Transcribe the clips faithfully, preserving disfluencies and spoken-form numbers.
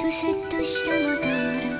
دوست داشتم و دارم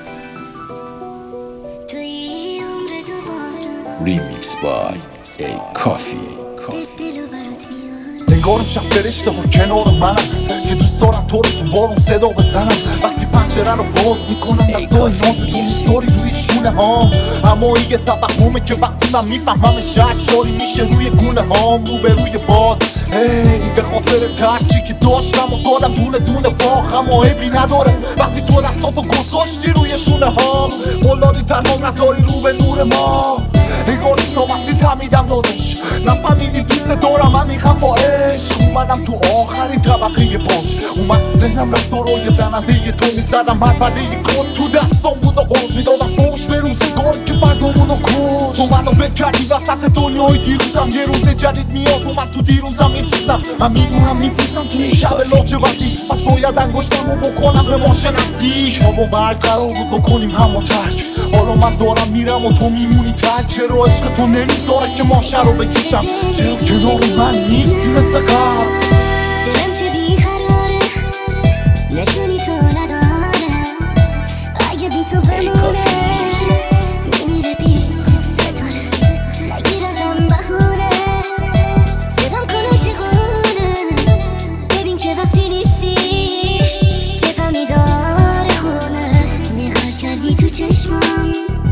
توی عمر دوباره. ریمیکس بای ای کافی. دلو برات بیارم. نگارم شب فرشته ها کنار منم که دوست دارم تو رو تو بارون صدا بزنم. وقتی پنجره رو باز میکنم دستای ناز تو میذاری روی شونه ها. اما یه توهمه که وقتی من میفهمم شهرشاری میشه روی گونه هام. رو به روی باد ای به خاطر ترچی که داشتم و دادم دونه دونه باخ. اما عیبی نداره وقتی تو دستاتو گذاشتی روی شونه هام. قلادی تنها نذاری رو به نور ما. نگاری سامستی تمیدم دادش نفهمیدی دوست دارم من میخوام با عشق. اومدم تو آخرین طبقه پاش. اومد تو ذهنم رفت رو یه زننده تو میزدم. هر بده یه کن تو دستم بود و قرص میدادم فوش به روزگار که فردامونو کش. تو منو بل کردی وسط دنیای دیروزم. یه روز جدید میاد و من تو دیروزم میسوزم. من میدونم میفروزم تو این شب لاجوردی. پس باید انگشتمو بکنم به ما شناسی. ما با مرگ قرار بود بکنیم همو ترک. حالا من دارم میرم و تو میمونی تک. چرا عشق تو نمیذاره که ماشه رو بکشم؟ چرا کنار من نیستی مثل قبل؟ دلم چه بیقراره نشونی تو نداره. اگه بی تو بمونه میمیره بی ستاره. نگیر ازم بهونه صدام کن عاشقونه. ببین که وقتی نیستی چه غمی داره خونه. نگاه کردی تو چشمام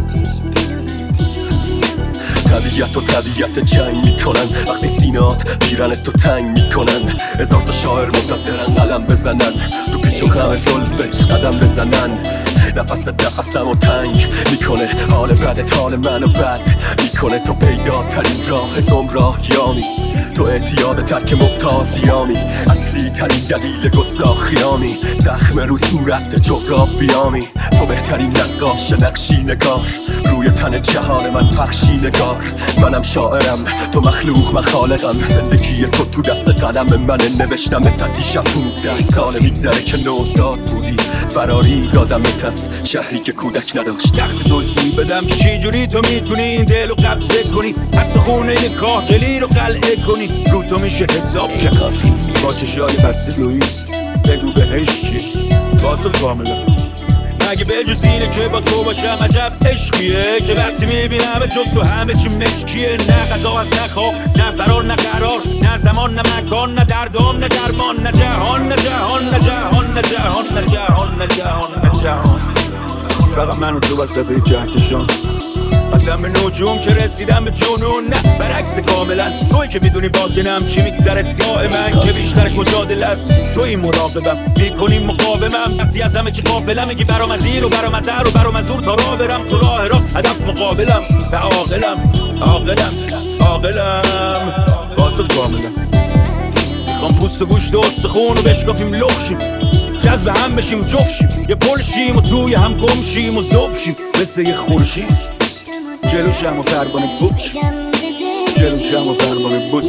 طبیعت و طبیعت جنگ میکنن وقتی سینات پیرنت تو تنگ میکنن. هزار تا شاعر منتظرن قلم بزنن تو پیچ و خم زلفت قدم بزنن. نفس نفسم و تنگ میکنه حال بدت حال منو بد میکنه. تو پیداترین راه گمراهیامی. تو اعتیاد ترک مبتادیامی. اصلی ترین دلیل گستاخیامی. زخم رو صورت جغرافیامی. تو بهترین نقاش نقشی نگار روی تن جهان من پخشی نگار. منم شاعرم تو مخلوق من خالقم. زندگی تو تو دست قلم منه نوشتم تا دیشب پونزده سال میگذره که نوزاد بودی. فراری دادمت از شهری که کودک نداشت. تخت توضیح بدم که چی جوری تو میتونی این دل رو قبضه کنی. حتی خونه کاهگلی رو قلعه کنی. رو تو میشه حساب کرد با چشای بسته دویی. بگو بهش چی با تو کاملا. مگه به جز اینه که با تو باشم عجب عشقیه که وقتی میبینم جز تو همه چی مشکیه. نه غذا هست نه خواب نه فرار نه قرار نه زمان نه مکان نه دردام نه درمان نه جهان نه جهان نه جهان نه جهان نه جهان نه جهان نه جهان. فقط من و تو وسط کهکشان قسم به نجوم که رسیدم به جنون. نه برعکس کاملا توی که میدونی باطنم چی میگذره دائما. که بیشتر کجا دل است توی مراقبم میکنی مقاومم. وقتی از همه چی غافلم میگی برام از این و برام از هر و برام از دور تا راه برم. تو راه راست هدف مقابلم و عاقلم عاقلم عاقلم با تو کاملا. میخوام پوست و گوشت و استخون رو بشکافیم لخشیم. جذب هم بشیم جفشیم یه پل شیم و توی هم گم شیم و زب شیم مثل یه خورشید. جلوشم و فربانه بوچ جلوشم و فربانه بوچ.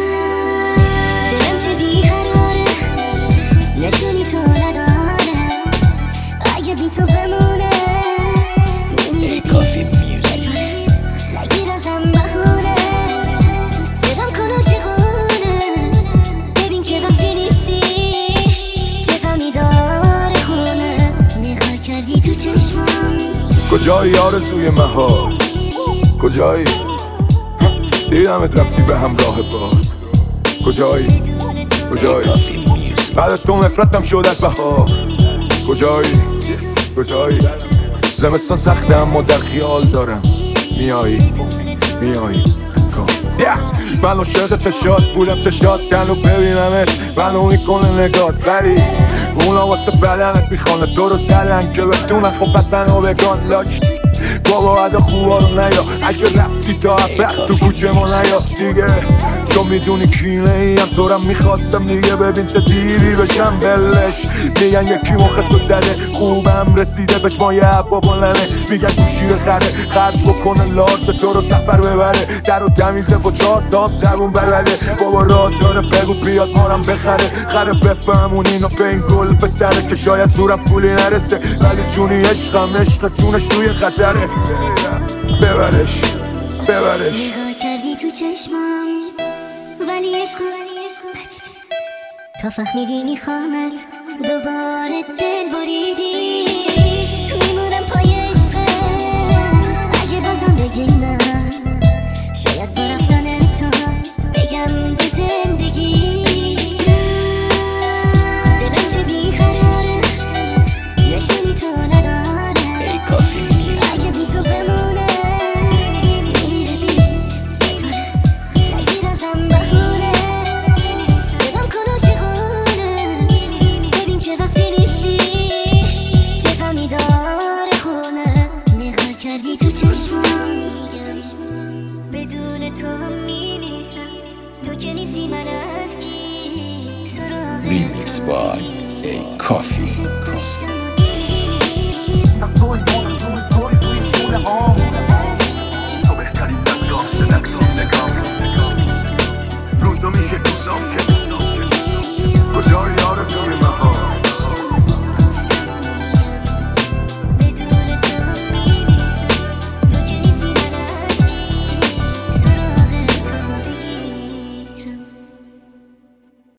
دلم چه بیقراره نشونی تو نداره. اگه بی تو بمونه میمیره ای کافی میوزیک. نگیر ازم بهونه صدام کن عاشقونه. ببین که وقتی نیستی چه غمی داره خونه. نگاه کردی تو چشمام کجایی آرزوی مهار کجایی؟ دیدمت رفتی به همراه باد. کجایی؟ کجایی؟ بعد تو نفرتم شد از بهار. کجایی؟ کجایی؟ زمستان سخته اما در خیال دارم میایی میایی کاست. من عاشق چشات بودم چشات کنو ببینمت منو میکنه نگات. ولی اونا واسه بدنت میخوانه تو رو زدن که بتونن خب بدن و بگان لاک. بابا عدا خوبا رو نیا اگه رفتی تا عبق تو کوچه ما نیا دیگه. چون میدونی کینه ایم دورم میخواستم دیگه. ببین چه دیری بشم بلش. میگن یکی مخ تو زده خوبم رسیده بهش مایه عبا بلنه. میگن گوشی بخره خرج بکنه لارز تو رو سفر ببره. در و تمیزه با چار دام زبون بلده. بابا راد داره بگو بیاد مارم بخره. خره بفهمون اینو به این گل پسره که شاید زورم پولی نرسه. ولی جونی عشقم عشق جونش توی خطره. ببرش ببرش. نگاه کردی تو چشمام ولی عشقم تا فهمیدی میخوامت دوباره دل بریدی. say coffee.